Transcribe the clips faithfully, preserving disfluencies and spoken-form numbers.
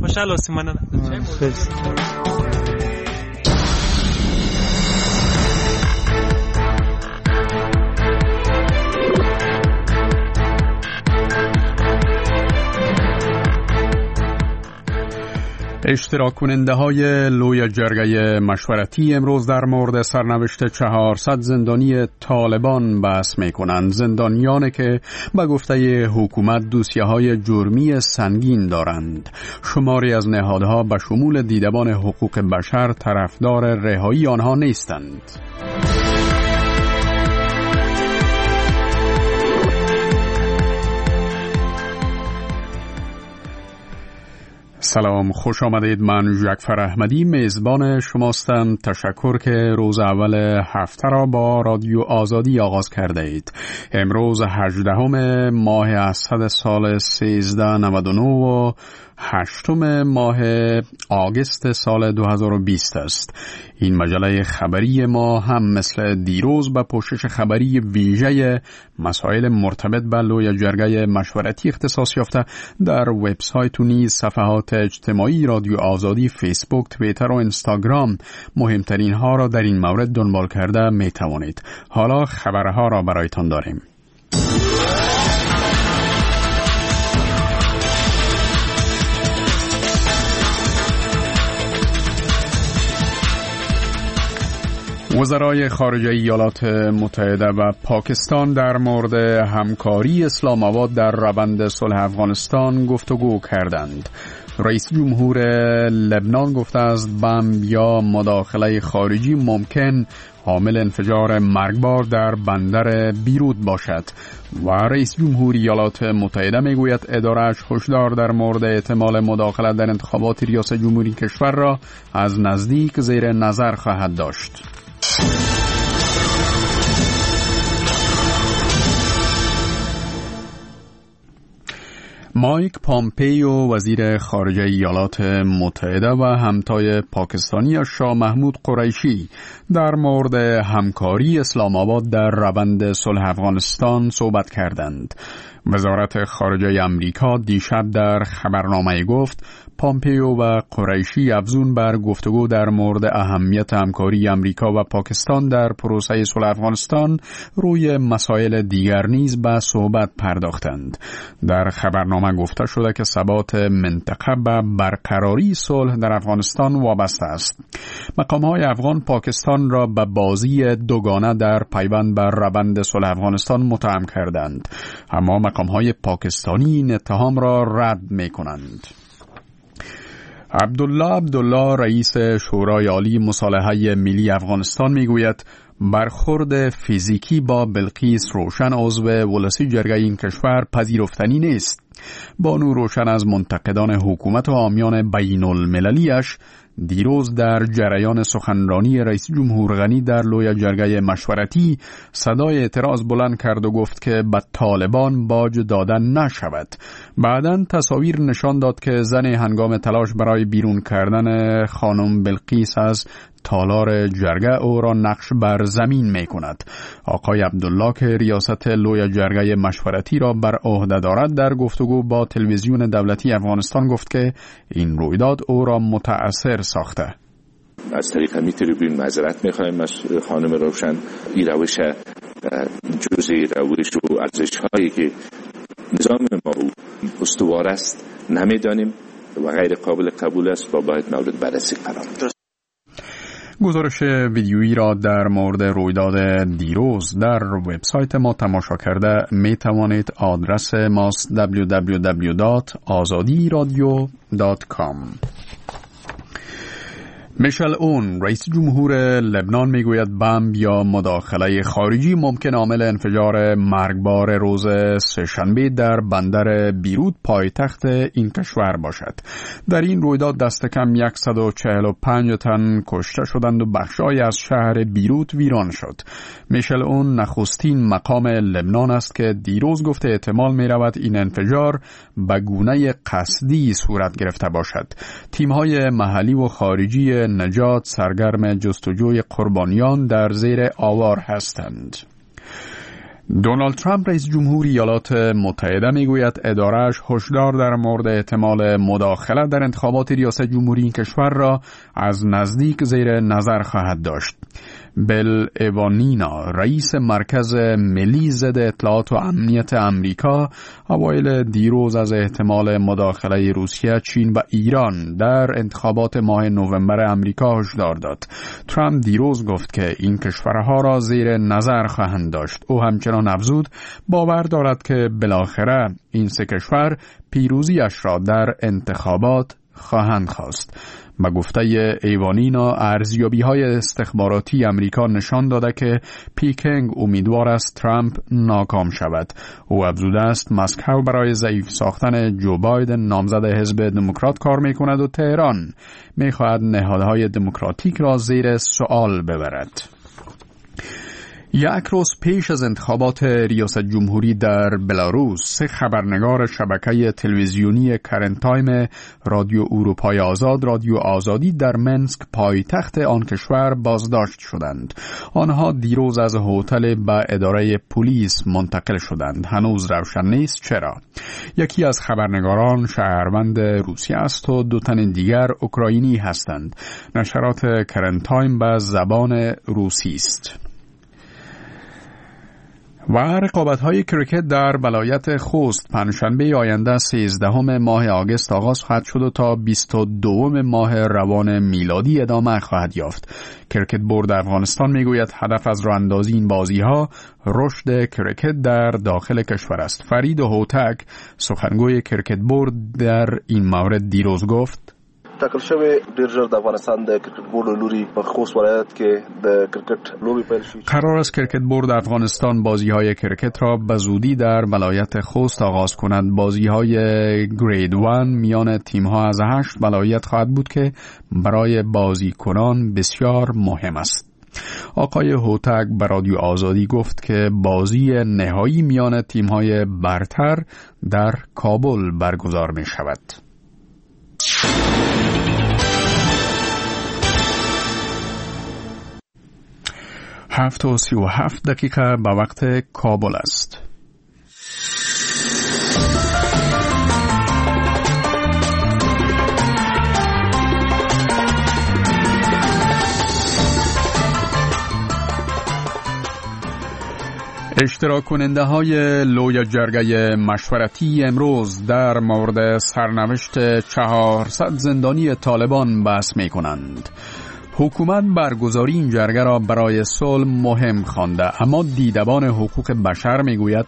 خوشحال هستیم. من اشتراک کننده های لوی جرگه مشورتی امروز در مورد سرنوشت چهارصد زندانی طالبان بحث می کنند. زندانیانی که به گفته حکومت دوسیه های جرمی سنگین دارند. شماری از نهادها به شمول دیدبان حقوق بشر طرفدار رهایی آنها نیستند. سلام، خوش آمدید. من جعفر احمدی میزبان شماستم. تشکر که روز اول هفته را با رادیو آزادی آغاز کرده اید. امروز هجدهم ماه اسد سال سیزده نود و نه و هشتم ماه آگوست سال دو هزار و بیست است. این مجله خبری ما هم مثل دیروز به پوشش خبری ویژه مسائل مرتبط به لوی جرگه مشورتی اختصاص یافته در وبسایت و نیز صفحات اجتماعی رادیو آزادی، فیسبوک، توییتر و اینستاگرام مهمترین ها را در این مورد دنبال کرده می توانید. حالا خبرها را برایتان داریم. وزرای خارجه ایالات متحده و پاکستان در مورد همکاری اسلام آباد در روند صلح افغانستان گفتگو کردند. رئیس جمهور لبنان گفته است بمب یا مداخله خارجی ممکن حامل انفجار مرگبار در بندر بیروت باشد و رئیس جمهور ایالات متحده میگوید اداره‌اش هشدار در مورد احتمال مداخله در انتخابات ریاست جمهوری کشور را از نزدیک زیر نظر خواهد داشت. مایک پامپیو وزیر خارجه ایالات متحده و همتای پاکستانی شاه محمود قریشی در مورد همکاری اسلام آباد در روند صلح افغانستان صحبت کردند. وزارت خارجه امریکا دیشب در خبرنامه گفت پامپیو و قریشی افزون بر گفتگو در مورد اهمیت همکاری امریکا و پاکستان در پروسه صلح افغانستان روی مسائل دیگر نیز به صحبت پرداختند. در خبرنامه گفته شده که ثبات منطقه به برقراری صلح در افغانستان وابسته است. مقام‌های افغان پاکستان را به بازی دوگانه در پیوند بر روند صلح افغانستان متهم کردند، اما مقام‌های پاکستانی این اتهام را رد می‌کنند. عبدالله عبدالله رئیس شورای عالی مصالحه ملی افغانستان میگوید برخورد فیزیکی با بلقیس روشن عضو ولسی جرگه این کشور پذیرفتنی نیست. بانو روشن از منتقدان حکومت و حامیان بین المللیش دیروز در جریان سخنرانی رئیس جمهور غنی در لوی جرگه مشورتی صدای اعتراض بلند کرد و گفت که به طالبان باج دادن نشود. بعداً تصاویر نشان داد که زن هنگام تلاش برای بیرون کردن خانم بلقیس از تالار جرگه او را نقش بر زمین می کند. آقای عبدالله که ریاست لوی جرگه مشورتی را بر عهده دارد در گفتگو با تلویزیون دولتی افغانستان گفت که این رویداد او را متأثر ساخته. از طریق همین تریبون معذرت می‌خوایم از خانم روشن. این روش جزئی روش و ارزش‌هایی که نظام ما استوار است نمی‌دانیم و غیر قابل قبول است و باید مورد بررسی قرار گیرد. گزارش ویدیویی را در مورد رویداد دیروز در وبسایت ما تماشا کرده می توانید. آدرس ماست دبلیو دبلیو دبلیو دات آزادی رادیو دات کام. میشل اون رئیس جمهور لبنان میگوید بمب یا مداخله خارجی ممکن عامل انفجار مرگبار روز سه‌شنبه در بندر بیروت پایتخت این کشور باشد. در این رویداد دست کم صد و چهل و پنج تن کشته شدند و بخشای از شهر بیروت ویران شد. میشل اون نخستین مقام لبنان است که دیروز گفته احتمال می رود این انفجار به گونه قصدی صورت گرفته باشد. تیم‌های محلی و خارجی نجات سرگرم جستجوی قربانیان در زیر آوار هستند. دونالد ترامپ رئیس جمهور ایالات متحده میگوید اداره‌اش هشدار در مورد احتمال مداخله در انتخابات ریاست جمهوری این کشور را از نزدیک زیر نظر خواهد داشت. بل ایوانینا رئیس مرکز ملی ضد اطلاعات و امنیت امریکا اوایل دیروز از احتمال مداخله روسیه، چین و ایران در انتخابات ماه نوامبر امریکا هشدار داد. ترامپ دیروز گفت که این کشورها را زیر نظر خواهند داشت. او همچنان افزود باور دارد که بالاخره این سه کشور پیروزیش را در انتخابات خواهند خواست. با گفته ایوانینا ارزیابی‌های استخباراتی امریکا نشان داده که پیکنگ امیدوار است ترامپ ناکام شود. او افزوده است مسکو برای ضعیف ساختن جو بایدن نامزد حزب دموکرات کار می‌کند و تهران می‌خواهد نهادهای دموکراتیک را زیر سوال ببرد. یک روز پیش از انتخابات ریاست جمهوری در بلاروس، سه خبرنگار شبکه تلویزیونی کرنت تایم، رادیو اروپای آزاد، رادیو آزادی در منسک پایتخت آن کشور بازداشت شدند. آنها دیروز از هتل به اداره پلیس منتقل شدند. هنوز روشن نیست چرا. یکی از خبرنگاران شهروند روسیه است و دو تن دیگر اوکراینی هستند. نشرات کرنت تایم به زبان روسی است. و رقابت‌های کریکت در ولایت خوست پنجشنبه آینده سیزدهم ماه آگوست آغاز خواهد شد و تا بیست و دوم ماه روان میلادی ادامه خواهد یافت. کریکت بورد افغانستان میگوید هدف از راه اندازی این بازی‌ها رشد کریکت در داخل کشور است. فرید هوتک سخنگوی کریکت بورد در این مورد دیروز گفت: تکل شوی ډیر ژر د افغانستان د کرکټ بورډ لوري په خوست ولایت کې د کرکټ لوبي پیل شوه. قرار است کرکت بورد افغانستان بازی‌های کرکت را به زودی در ولایت خوست آغاز کند. بازی‌های گرید یک میان تیم‌ها از هشت ولایت خواهد بود که برای بازیکنان بسیار مهم است. آقای هوتک به رادیو آزادی گفت که بازی نهایی میان تیم‌های برتر در کابل برگزار می‌شود. هفت و سی و هفت دقیقه به وقت کابل است. اشتراک کننده های لوی جرگه مشورتی امروز در مورد سرنوشت چهارصد زندانی طالبان بحث می کنند. حکومت برگزاری این جرگه را برای صلح مهم خوانده، اما دیدبان حقوق بشر میگوید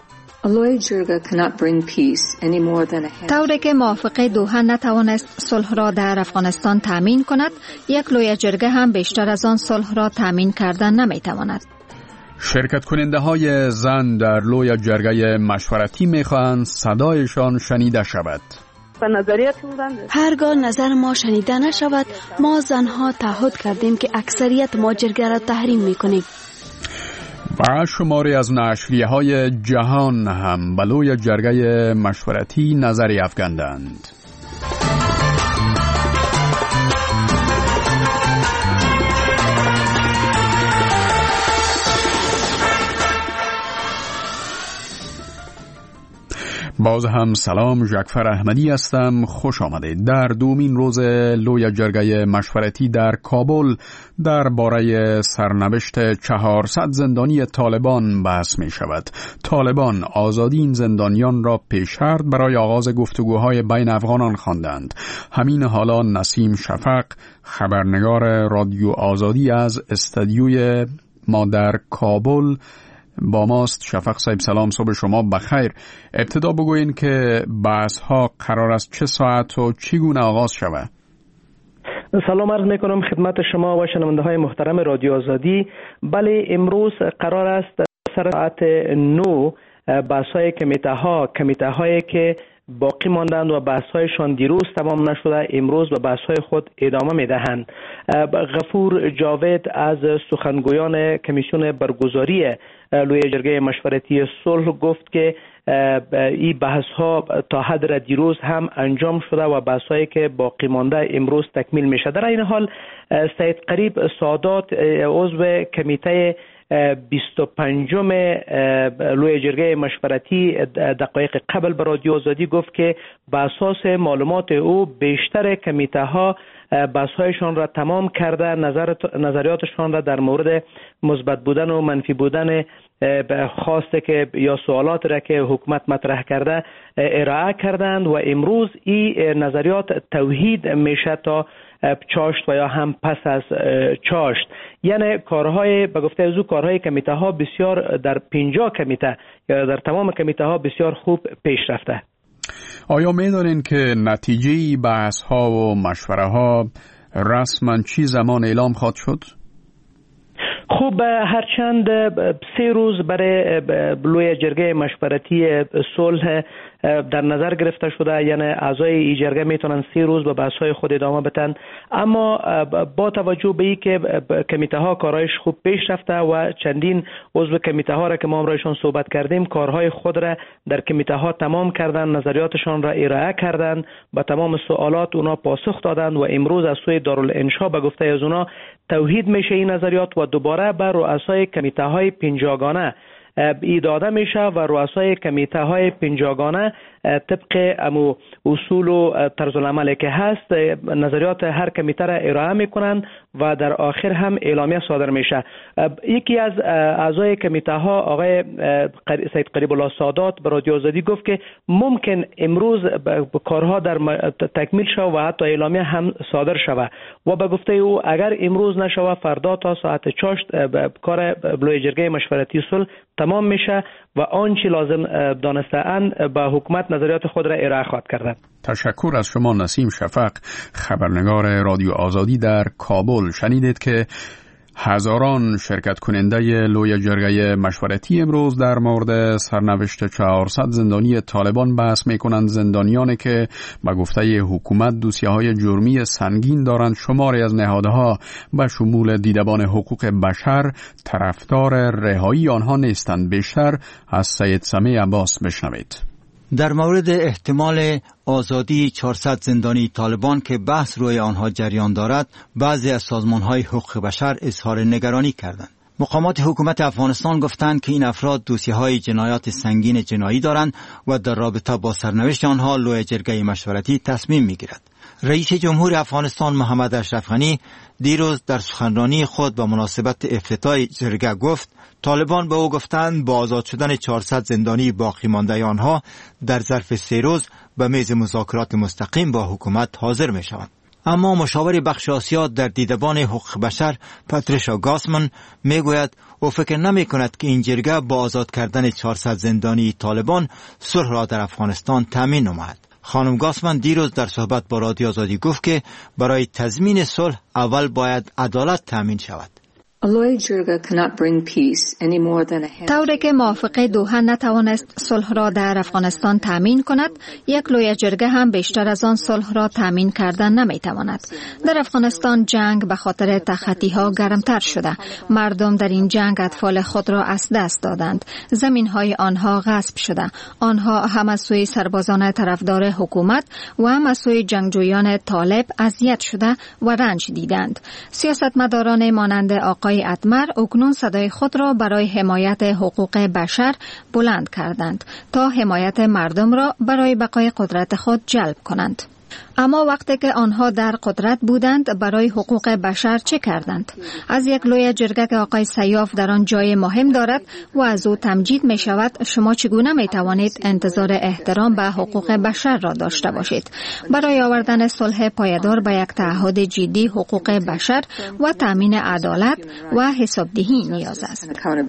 طوری که موافقه دوحه نتوانست صلح را در افغانستان تامین کند، یک لوی جرگه هم بیشتر از آن صلح را تامین کردن نمیتواند. شرکت کننده های زن در لوی جرگه مشورتی میخواهند صدایشان شنیده شود. هرگاه نظر ما شنیده نشود، ما زنها تعهد کردیم که اکثریت ما جرگه را تحریم میکنیم. و شماری از نشریه های جهان هم به لوی جرگه مشورتی نظری افکندند. باز هم سلام، ژکفر احمدی هستم. خوش آمدید. در دومین روز لوی جرگه مشورتی در کابل درباره سرنوشت چهارصد زندانی طالبان بحث می شود. طالبان آزادی این زندانیان را پیش‌شرط برای آغاز گفتگوهای بین افغانان خواندند. همین حالا نسیم شفق، خبرنگار رادیو آزادی از استودیوی ما در کابل با ماست. شفق صاحب سلام، صبح شما بخیر. ابتدا بگوین که بحث ها قرار است چه ساعت و چگونه آغاز شود؟ سلام عرض میکنم خدمت شما و شنونده های محترم رادیو آزادی. بله، امروز قرار است سر ساعت نو بحث های کمیته ها کمیته هایی که باقی ماندند و بحث هایشان دیروز تمام نشده امروز به بحث های خود ادامه میدهند. غفور جاوید از سخنگویان کمیسیون برگزاری لوی جرگه مشورتی صلح گفت که این بحث ها تا حد را دیروز هم انجام شده و بحث هایی که باقی مانده امروز تکمیل میشه. در این حال سید قریب سادات عضو کمیته بیست و پنجم لوی جرگه مشورتی دقایق قبل به رادیو آزادی گفت که به اساس معلومات او بیشتر کمیته ها بحث‌هایشان را تمام کرده، نظر نظریاتشان را در مورد مثبت بودن و منفی بودن خواسته که یا سوالات را که حکومت مطرح کرده ارائه کردند و امروز این نظریات توحید میشه تا چاشت و یا هم پس از چاشت. یعنی کارهای به گفته از او کارهای کمیته ها بسیار در پنجاه کمیته یا در تمام کمیته ها بسیار خوب پیش رفته. آیا می‌دانین که نتیجه بحث ها و مشوره ها رسما چی زمان اعلام خواهد شد؟ خب هرچند سه روز برای لوی جرگه مشورتی صلح در نظر گرفته شده، یعنی اعضای این جرگه میتونن سه روز به بحث‌های خود ادامه بدن، اما با توجه به اینکه کمیته ها کارهایش خوب پیش رفته و چندین عضو کمیته ها را که ما امروزشان صحبت کردیم کارهای خود را در کمیته ها تمام کردن، نظریاتشان را ارائه کردن، به تمام سوالات اونا پاسخ دادند و امروز از سوی دارالانشا به گفته از اونا توحید میشه این نظریات و دوباره بر رؤسای کمیته های پنجاگانه ای داده میشه و رؤسای کمیته های پنجاگانه طبق امو اصول و طرز العملی که هست نظریات هر کمیته را ارائه میکنند و در آخر هم اعلامیه صادر میشه. یکی از اعضای کمیته ها آقای سید قریب الله سادات به رادیو آزادی گفت که ممکن امروز کارها در تکمیل شود و حتی اعلامیه هم صادر شود و به گفته او اگر امروز نشود فردا تا ساعت چاشت کار لوی جرگه مشورتی صلح تمام میشه و آنچه لازم دانسته اند به حکومت نظریات خود را ارائه خواهد کردند. تشکر از شما نسیم شفق، خبرنگار رادیو آزادی در کابل. شنیدید که هزاران شرکت کننده لوی جرگه مشورتی امروز در مورد سرنوشت چهارصد زندانی طالبان بحث میکنند. زندانیانی که به گفته حکومت دوسیه‌های جرمی سنگین دارند. شماری از نهادها به شمول دیدبان حقوق بشر طرفدار رهایی آنها نیستند. بیشتر از سید سمیع عباس بشنوید. در مورد احتمال آزادی چهارصد زندانی طالبان که بحث روی آنها جریان دارد، بعضی از سازمان‌های حقوق بشر اظهار نگرانی کردند. مقامات حکومت افغانستان گفتند که این افراد دوسیه‌های جنایات سنگین جنایی دارند و در رابطه با سرنوشت آنها لوی جرگه مشورتی تصمیم می‌گیرد. رئیس جمهور افغانستان محمد اشرف غنی دیروز در سخنرانی خود به مناسبت افتتاح جرگه گفت طالبان به او گفتند با آزاد شدن چهارصد زندانی باقی مانده آنها در ظرف سه روز به میز مذاکرات مستقیم با حکومت حاضر می شوند. اما مشاور بخش آسیا در دیدبان حقوق بشر پاتریشا گاسمن می گوید او فکر نمی کند که این جرگه با آزاد کردن چهارصد زندانی طالبان صلح را در افغانستان تامین نماید. خانم گاسمن دیروز در صحبت با رادیو آزادی گفت که برای تضمین صلح اول باید عدالت تامین شود. طوری که موافقه دوحه نتوانست صلح را در افغانستان تامین کند، یک لوی جرگه هم بیشتر از آن صلح را تامین کردن نمیتواند. در افغانستان جنگ به خاطر تخطی ها گرمتر شده. مردم در این جنگ اطفال خود را از دست دادند. زمین های آنها غصب شده. آنها هم از سوی سربازان طرفدار حکومت و هم از سوی جنگجویان طالب اذیت شده و رنج دیدند. سیاستمداران مانند آقای اتمر اکنون صدای خود را برای حمایت حقوق بشر بلند کردند تا حمایت مردم را برای بقای قدرت خود جلب کنند. اما وقتی که آنها در قدرت بودند برای حقوق بشر چه کردند؟ از یک لوی جرگه که آقای سیاف در آن جای مهم دارد و از او تمجید می شود، شما چگونه می توانید انتظار احترام به حقوق بشر را داشته باشید؟ برای آوردن صلح پایدار به یک تعهد جدی حقوق بشر و تامین عدالت و حسابدهی نیاز است.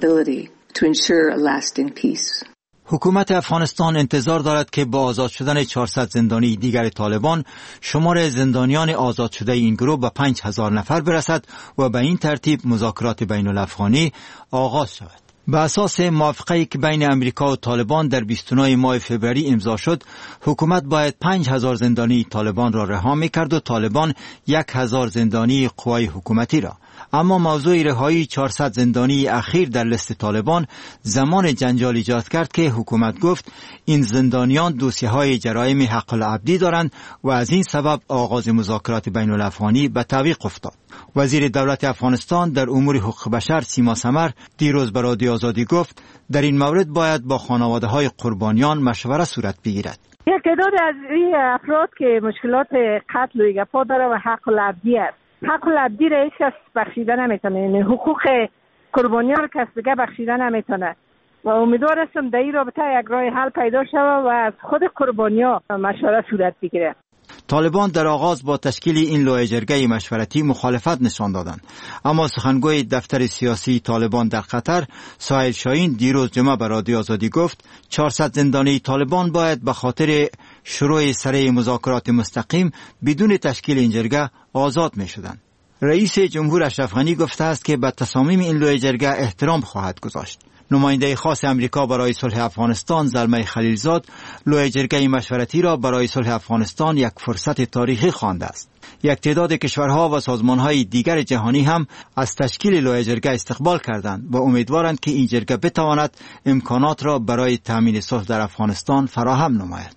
حکومت افغانستان انتظار دارد که با آزاد شدن چهارصد زندانی دیگر طالبان شمار زندانیان آزاد شده این گروه به پنج هزار نفر برسد و به این ترتیب مذاکرات بین الافغانی آغاز شود. به اساس موافقه‌ای که بین امریکا و طالبان در بیست و نه ماه فوریه امضا شد، حکومت باید پنج هزار زندانی طالبان را رها می‌کرد و طالبان یک هزار زندانی قوای حکومتی را. اما موضوع رهایی چهارصد زندانی اخیر در لیست طالبان زمان جنجال ایجاد کرد که حکومت گفت این زندانیان دوسیه‌های جرایم حق العبدی دارند و از این سبب آغاز مذاکرات بین الافغانی به تعویق افتاد. وزیر دولت افغانستان در امور حقوق بشر سیما سمر دیروز به رادیو آزادی گفت در این مورد باید با خانواده‌های قربانیان مشوره صورت بگیرد. یک تعداد از این افراد که مشکلات قتل و ایگاپا داره و حق العبدی است، حق العبدی را هیچ کس بخشیده نمیتونه، یعنی حقوق قربانیان را کس دیگه بخشیده نمیتونه و امیدوار هستم در این رابطه یک راه حل پیدا شود و از خود قربانیان مشوره صورت بگیره. طالبان در آغاز با تشکیل این لایحه جرگه مشورتی مخالفت نشان دادند، اما سخنگوی دفتر سیاسی طالبان در قطر سهیل شاهین دیروز جمعه به رادیو آزادی گفت چهارصد زندانی طالبان باید به خاطر شروع سری مذاکرات مستقیم بدون تشکیل این جرگه آزاد می شدند. رئیس جمهور اشرف غنی گفته است که به تصامیم این لایحه جرگه احترام خواهد گذاشت. نماینده خاص امریکا برای صلح افغانستان زلمه خلیلزاد لایحه جرگه مشورتی را برای صلح افغانستان یک فرصت تاریخی خوانده است. یک تعداد کشورها و سازمانهای دیگر جهانی هم از تشکیل لایحه جرگه استقبال کردند و امیدوارند که این جرگه بتواند امکانات را برای تامین صلح در افغانستان فراهم نماید.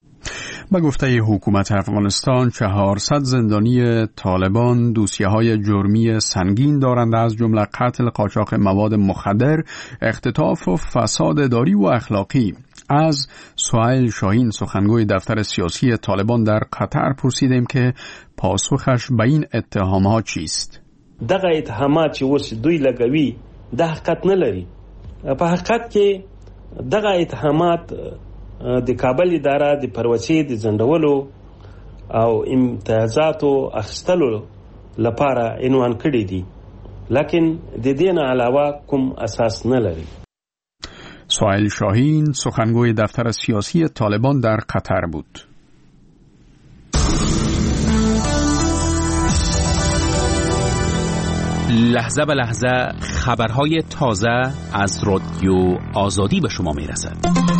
به گفته حکومت افغانستان چهارصد زندانی طالبان دوسیه‌های جرمی سنگین دارند، از جمله قتل، قاچاق مواد مخدر، اختطاف و فساد اداری و اخلاقی. از سهیل شاهین سخنگوی دفتر سیاسی طالبان در قطر پرسیدیم که پاسخش به این اتهامات چیست. دغه اتهامات چې اوس دوی لګوي د حقیقت نه لري. په حقیقت کې دغه اتهامات د کابل اداره د پروسې د ځنډولو او امتیازاتو اخیستلو لپاره عنوان کړي دي، لکن د دې نه علاوه کوم اساس نه لري. سهیل شاهین سخنگوی دفتر سیاسی طالبان در قطر بود. لحظه به لحظه خبرهای تازه از رادیو آزادی به شما میرسد.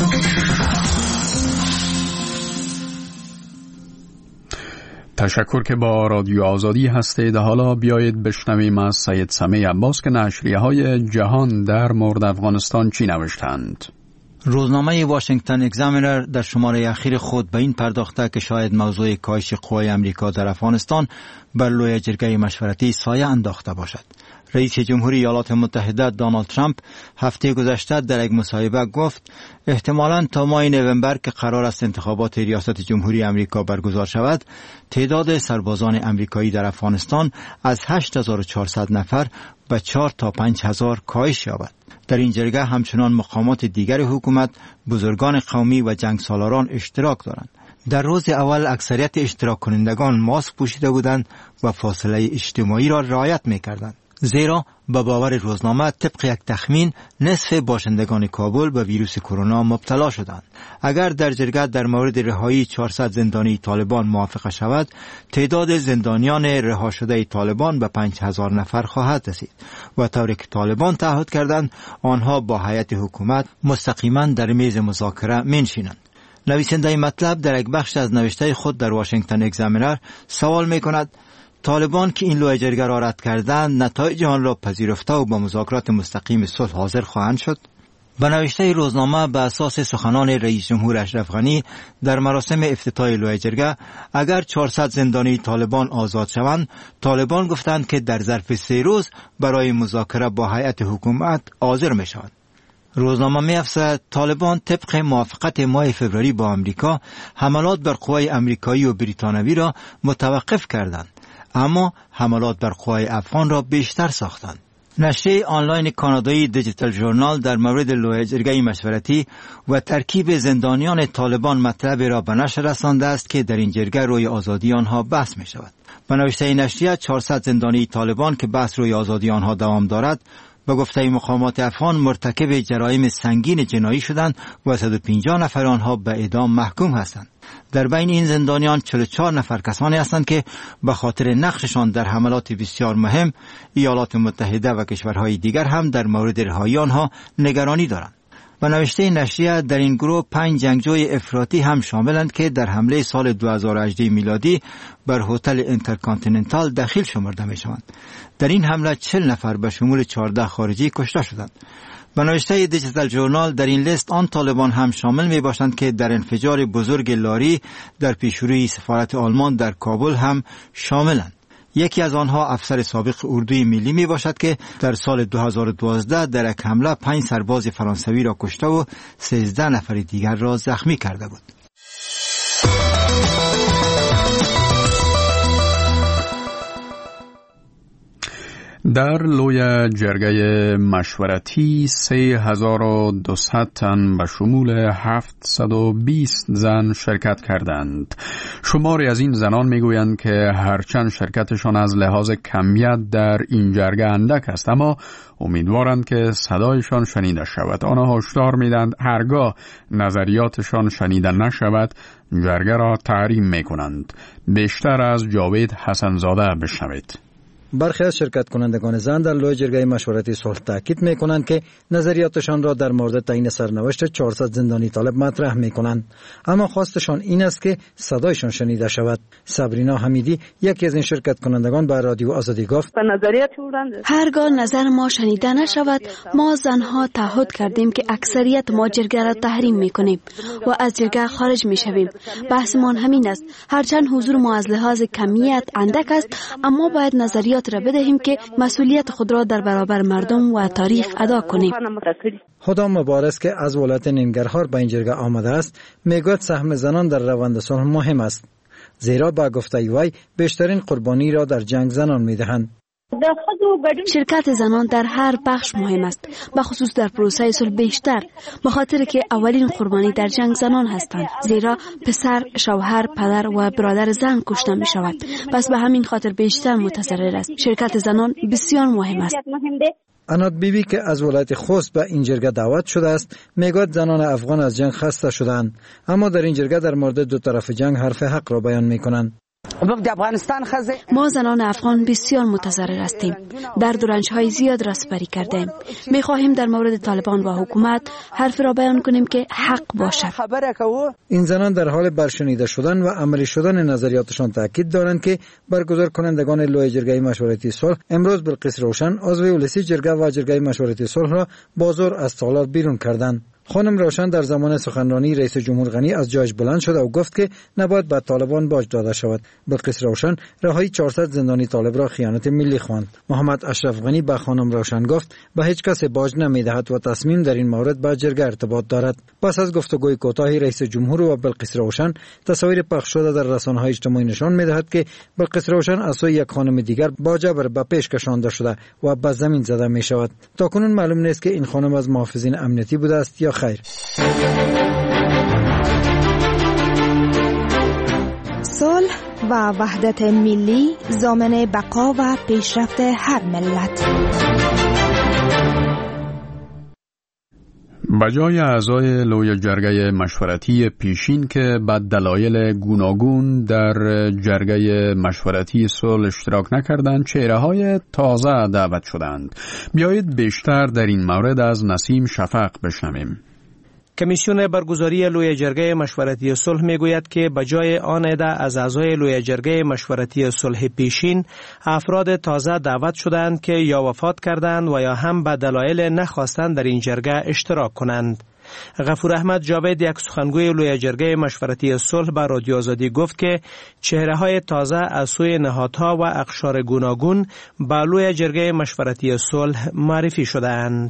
تشکر که با رادیو آزادی هستید. حالا بیایید بشنویم از سید سمیع عباس که نشریه های جهان در مورد افغانستان چی نوشتند. روزنامه واشنگتن اگزامینر در شماره اخیر خود به این پرداخته که شاید موضوع کاهش قوای امریکا در افغانستان بر لایحه جرگه مشورتی سایه انداخته باشد. رئیس جمهوری ایالات متحده دونالد ترامپ هفته گذشته در یک مصاحبه گفت احتمالاً تا ماه نوامبر که قرار است انتخابات ریاست جمهوری امریکا برگزار شود، تعداد سربازان امریکایی در افغانستان از هشت هزار و چهارصد نفر به چهار تا پنج هزار کاهش یابد. در این جرگه همچنان مقامات دیگر حکومت، بزرگان قومی و جنگسالاران اشتراک دارند. در روز اول اکثریت اشتراک کنندگان ماسک پوشیده بودند و فاصله اجتماعی را رعایت می‌کردند. زیرا به باور روزنامه طبق یک تخمین نصف باشندگان کابل به ویروس کرونا مبتلا شدند. اگر در جرگه در مورد رهایی چهارصد زندانی طالبان موافقه شود، تعداد زندانیان رها شده طالبان به پنج هزار نفر خواهد رسید و طوری که طالبان تعهد کردند آنها با هیئت حکومت مستقیما در میز مذاکره منشینند. نویسنده مطلب در یک بخش از نوشته خود در واشنگتن اگزامینر سوال می‌کند طالبان که این لایحه جرگه را رد کردند نتایج آن را پذیرفته و با مذاکرات مستقیم صلح حاضر خواهند شد. به نوشته روزنامه به اساس سخنان رئیس جمهور اشرف غنی در مراسم افتتاح لایحه جرگه اگر چهارصد زندانی طالبان آزاد شوند، طالبان گفتند که در ظرف سه روز برای مذاکره با هیئت حکومت حاضر می شوند. روزنامه می افزاید طالبان طبق موافقت ماه فوریه با امریکا حملات بر قوای امریکایی و بریتانوی را متوقف کردند، اما حملات بر قوای افغان را بیشتر ساختند. نشریه آنلاین کانادایی دیجیتال ژورنال در مورد لایحه جرگه مشورتی و ترکیب زندانیان طالبان مطلب را به نشر رسانده است که در این جرگه روی آزادی آنها بحث می شود. به نوشته نشریه چهارصد زندانی طالبان که بحث روی آزادی آنها دوام دارد به گفته مقامات افغان مرتکب جرایم سنگین جنایی شدند و صد و پنجاه نفر آنها به اعدام محکوم هستند. در بین این زندانیان چهل و چهار نفر کسانی هستند که به خاطر نقششان در حملات بسیار مهم ایالات متحده و کشورهای دیگر هم در مورد رهایی آنها نگرانی دارند. به نوشته نشریه در این گروه پنج جنگجوی افراطی هم شاملند که در حمله سال دو هزار و هجده میلادی بر هتل اینترکانتیننتال دخیل شمرده می شوند. در این حمله چهل نفر به شمول چهارده خارجی کشته شدند. به نوشته دیجیتال جورنال در این لیست آن طالبان هم شامل می باشند که در انفجار بزرگ لاری در پیشروی سفارت آلمان در کابل هم شاملند. یکی از آنها افسر سابق اردوی ملی می باشد که در سال دو هزار و دوازده در یک حمله پنج سرباز فرانسوی را کشته و سیزده نفر دیگر را زخمی کرده بود. در لوی جرگه مشورتی سه هزار و دویست تن به شمول هفتصد و بیست زن شرکت کردند. شماری از این زنان میگویند که هرچند شرکتشان از لحاظ کمیت در این جرگه اندک است، اما امیدوارند که صدایشان شنیده شود. آنها هشدار میدند هرگاه نظریاتشان شنیده نشود جرگه را تحریم میکنند. بیشتر از جاوید حسنزاده بشنوید. برخی از شرکت کنندگان زن در لوی جرگه مشورتی صلح تاکید می کنند که نظریاتشان را در مورد تعیین سرنوشت چهارصد زندانی طالب مطرح می کنند، اما خواستشان این است که صدایشان شنیده شود. صبرینا حمیدی یکی از این شرکت کنندگان به رادیو آزادی گفت هرگاه نظر ما شنیده نشود ما زنها تعهد کردیم که اکثریت ما جرگه را تحریم می کنیم و از جرگه خارج می شویم. بحثمان همین است. هرچند حضور ما از لحاظ کمیت اندک است، اما باید نظریات را بدهیم که مسئولیت خود را در برابر مردم و تاریخ ادا کنیم. خدا مبارز که از ولایت ننگرهار به این جرگه آمده است میگوید سهم زنان در روند صلح مهم است، زیرا با گفته وی بیشترین قربانی را در جنگ زنان میدهند. شرکت زنان در هر بخش مهم است، به خصوص در پروسه صلح بیشتر، به خاطر که اولین قربانی در جنگ زنان هستند، زیرا پسر، شوهر، پدر و برادر زن کشته می شود. پس به همین خاطر بیشتر متضرر است. شرکت زنان بسیار مهم است. انات بیبی که از ولایت خوست به این جرگه دعوت شده است میگوید زنان افغان از جنگ خسته شدند، اما در این جرگه در مورد دو طرف جنگ حرف حق را بیان می کنند. ما زنان افغان بسیار متضرر هستیم. درد و رنج‌های زیاد را سپری کردیم. می خواهیم در مورد طالبان و حکومت حرف را بیان کنیم که حق باشد. این زنان در حال برشنیده شدن و عملی شدن نظریاتشان تاکید دارند که برگزار کنندگان لوی جرگه مشورتی صلح امروز بلقیس روشن عضو ولسی جرگه و جرگه مشورتی صلح را با زور از تالار بیرون کردند. خانم روشن در زمان سخنرانی رئیس جمهور غنی از جایش بلند شد و گفت که نباید به طالبان باج داده شود. بلقیس روشن رهایی چهارصد زندانی طالب را خیانت ملی خواند. محمد اشرف غنی به خانم روشن گفت به هیچ کس باج نمیدهد و تصمیم در این مورد با جرگه ارتباط دارد. پس از گفتگوی کوتاهی رئیس جمهور و بلقیس روشن تصاویر پخش شده در رسانه‌های اجتماعی نشان می‌دهد که بلقیس روشن از سوی یک خانم دیگر با جبر به پیش کشانده شده و به زمین زده می‌شود. تاکنون معلوم نیست که این خانم از محافظین امنیتی بوده است یا خیر. صلح و وحدت ملی ضامن بقا و پیشرفت هر ملت. بجای اعضای لوی جرگه مشورتی پیشین که به دلایل گوناگون در جرگه مشورتی صلح اشتراک نکردند، چهره‌های تازه دعوت شدند. بیایید بیشتر در این مورد از نسیم شفق بشنویم. کمیسیون برگزاری لوی جرگه مشورتی صلح میگوید که بجای آن عده از اعضای لوی جرگه مشورتی صلح پیشین افراد تازه دعوت شدند که یا وفات کردند و یا هم به دلایل نخواستند در این جرگه اشتراک کنند. غفور احمد جاوید یک سخنگوی لوی جرگه مشورتی صلح به رادیو آزادی گفت که چهره‌های تازه از سوی نهادها و اقشار گوناگون به لوی جرگه مشورتی صلح معرفی شدند.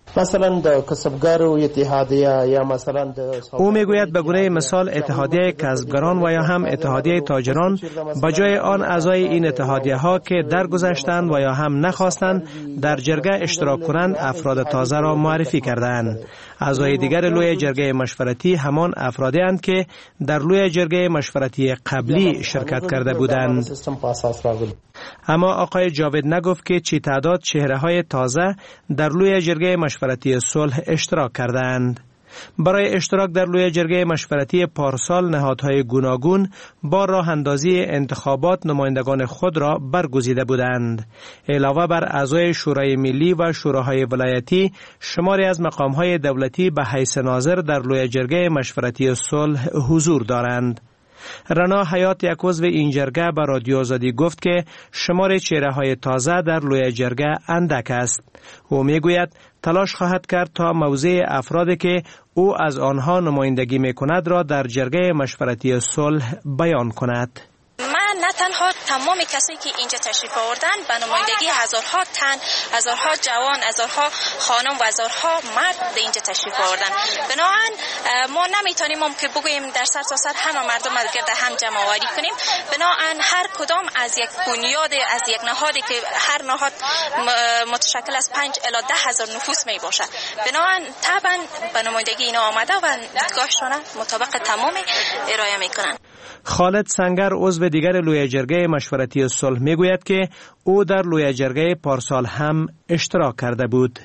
مثلا د کسبګرو اتحادیه یا مثلا د او میگوید به گونه مثال اتحادیه کسبگران و یا هم اتحادیه تاجران به جای آن اعضای این اتحادیه ها که درگذشتند و یا هم نخواستند در جرگه اشتراک کنند افراد تازه را معرفی کردند. اعضای دیگر لوی جرگه مشورتی همان افرادی اند که در لوی جرگه مشورتی قبلی شرکت کرده بودند. اما آقای جاوید نگفت که چی تعداد چهره های تازه در لوی جرگه مشورتی صلح اشتراک کردند. برای اشتراک در لوی جرگه مشورتی پارسال نهادهای گوناگون با راه اندازی انتخابات نمایندگان خود را برگزیده بودند. علاوه بر اعضای شورای ملی و شوراهای ولایتی، شماری از مقامهای دولتی به حیث ناظر در لوی جرگه مشورتی صلح حضور دارند. رنا حیات یک عضو این جرگه به رادیو آزادی گفت که شمار چهره های تازه در لوی جرگه اندک است. او میگوید تلاش خواهد کرد تا موضع افرادی که او از آنها نمایندگی می کند را در جرگه مشورتی صلح بیان کند. نه تنها تمام کسایی که اینجا تشریف آوردن به نمایندگی هزارها تن، هزارها جوان، هزارها خانم و هزارها مرد به اینجا تشریف آوردن. بنابراین ما نمیتونیم هم که بگوییم در سر تا سر همه مردم از گرد هم جمع آوری کنیم. بنابراین هر کدام از یک بنیاد، از یک نهادی که هر نهاد متشکل از پنج الی ده هزار نفوس می باشد. بنابراین طبعا به نمایندگی اینا آمده و دیدگاهشون مطابق تمام ارائه میکنن. خالد سنگر عضو دیگر لوی جرگه مشورتی صلح میگوید که او در لوی جرگه پارسال هم اشتراک کرده بود.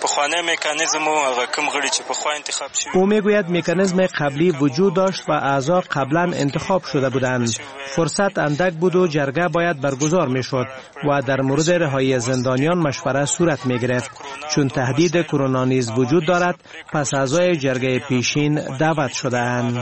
او میگوید مکانیزم قبلی وجود داشت و اعضا قبلا انتخاب شده بودند. فرصت اندک بود و جرگه باید برگزار میشد و در مورد رهایی زندانیان مشوره صورت میگرفت. چون تهدید کرونا نیز وجود دارد، پس اعضای جرگه پیشین دعوت شده‌اند.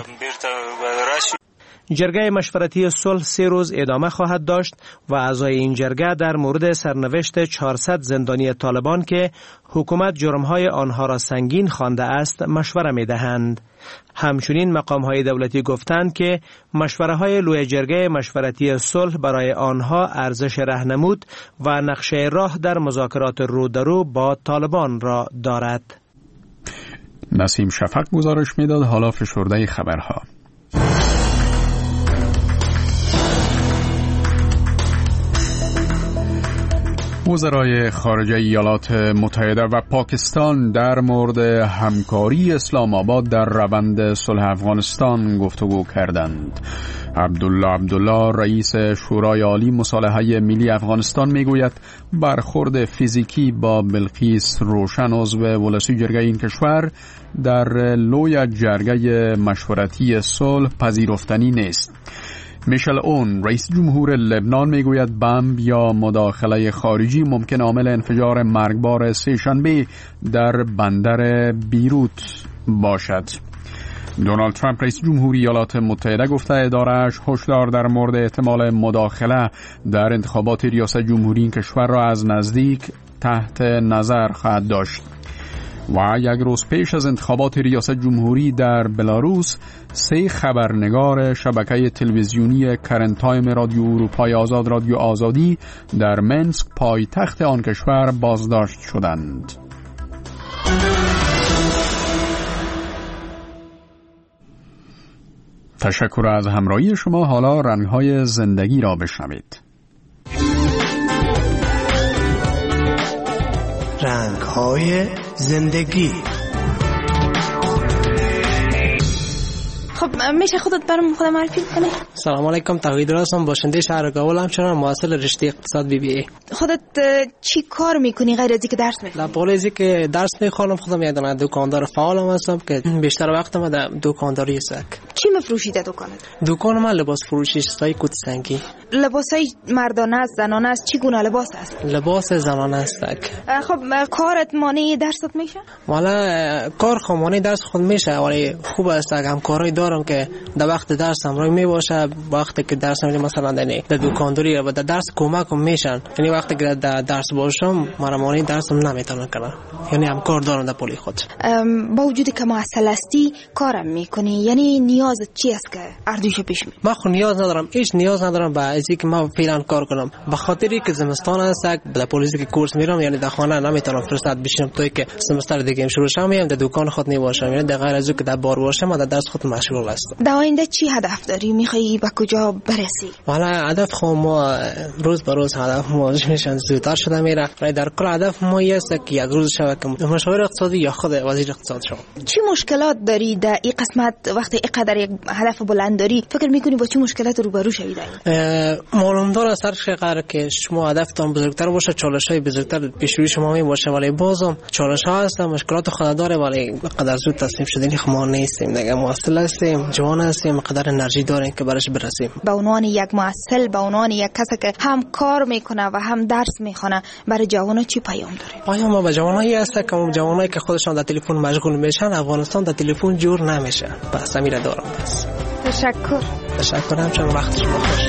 جرگه مشورتی صلح سه روز ادامه خواهد داشت و اعضای این جرگه در مورد سرنوشت چهارصد زندانی طالبان که حکومت جرمهای آنها را سنگین خوانده است مشوره می دهند. همچنین مقامهای دولتی گفتند که مشوره های لوی جرگه مشورتی صلح برای آنها ارزش راهنمود و نقشه راه در مذاکرات رو در رو با طالبان را دارد. نسیم شفق گزارش میداد. حالا فشرده خبرها. وزرای خارجه ایالات متحده و پاکستان در مورد همکاری اسلام آباد در روند صلح افغانستان گفتگو کردند. عبدالله عبدالله رئیس شورای عالی مصالحه ملی افغانستان میگوید برخورد فیزیکی با بلقیس روشن عضو ولسی جرگه این کشور در لوی جرگه مشورتی صلح پذیرفتنی نیست. میشل اون رئیس جمهور لبنان میگوید بمب یا مداخله خارجی ممکن عامل انفجار مرگبار سه‌شنبه در بندر بیروت باشد. دونالد ترامپ رئیس جمهوری ایالات متحده گفته اداره‌اش هشدار در مورد احتمال مداخله در انتخابات ریاست جمهوری این کشور را از نزدیک تحت نظر خواهد داشت. و یک روز پیش از انتخابات ریاست جمهوری در بلاروس، سه خبرنگار شبکه تلویزیونی کرنت تایم رادیو اروپای آزاد رادیو آزادی در منسک پایتخت آن کشور بازداشت شدند. تشکر از همراهی شما. حالا رنگ‌های زندگی را بشنوید. رنگ‌های زندگی. خب میشه خودت برام خودم معرفی کنی؟ سلام علیکم، توحید هستم، باشنده شهر کابل، همچنان محصل رشته اقتصاد بی بی ای. خودت چی کار میکنی غیر از اینکه درس میخونی؟ غیر از اینکه درس میخونم خودم یک دونه دکاندار فعالم هستم که بیشتر وقتم در دکانداری است. چی میفروشی در دکانت؟ دکان من لباس فروشی است، کت سنگی. لباسای مردانه است، زنانه است، چی گونه لباس است؟ لباس زنانه است. خب کارت مانع درست میشه؟ والا کار خو مانع درس خود میشه، ولی خوب است اگه هم کارای دارم که در وقت درس هم روی می باشه، وقتی که درس هم مثلا در دکانداری و در درس کمک میشن، یعنی وقتی که در درس باشم مرمانی درس هم نمیتونم کنم، یعنی هم کار دارم در پولی خود. با وجودی که معسل هستی کارم میکنی، یعنی نیازت چی است که اردوش پیش می؟ من خود نیاز ندارم، هیچ نیاز ندارم به ازی که من فعلا کار کنم، به خاطری که زمستان است در پلیس که کورس میرم، یعنی در خانه نمیتونم فرصت بشینم توی که سمستر دیگه شروع شم، میام در دکان خود نباشم، یعنی در غیر از که در بار باشم و در درس خود مشغول هستم. در آینده چی هدف داری؟ میخوای به کجا برسی؟ والا هدف خود ما روز به روز هدف ما میشن زودتر شده میره، ولی در کل هدف ما است که یک روز شود که مشاور اقتصادی یا خود وزیر اقتصاد شوم. چی مشکلات داری در این قسمت وقتی اینقدر یک هدف بلند داری؟ فکر میکنی با چه مشکلات روبرو شوی؟ معلوم داره سر قرار که شما هدفتون بزرگتر باشه، چالش‌های بزرگتر پیش روی شما می باشه، ولی بازم چالش‌ها هست، مشکلات خود داره، ولی قدر زود تصمیم شدنی ما نیستیم دیگه، مواصل هستیم، جوان هستیم، قدر انرژی داریم که برش برسیم. به عنوان یک مواصل، به عنوان یک کسی که هم کار میکنه و هم درس میخونه، برای جوانان چی پیام داره؟ پیام ما به جوانایی است که اون جوانایی که خودشان در تلفن مشغول میشن، افغانستان در تلفن جور نمیشه. بس امیر دارم بس. تشکر. تشکرم، چون وقت شما خوش.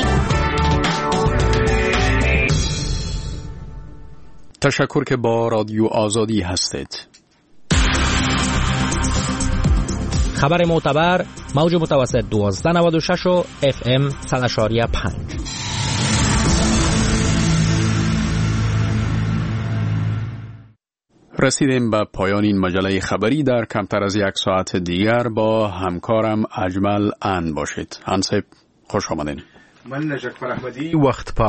تشکر که با رادیو آزادی هستید. خبر معتبر، موج متوسط دوازده نود و شش و اف ام صد و پنج. رسیدیم به پایان این مجله خبری. در کمتر از یک ساعت دیگر با همکارم اجمل ان باشید. انصب خوش آمدین. من نجف احمدی وقت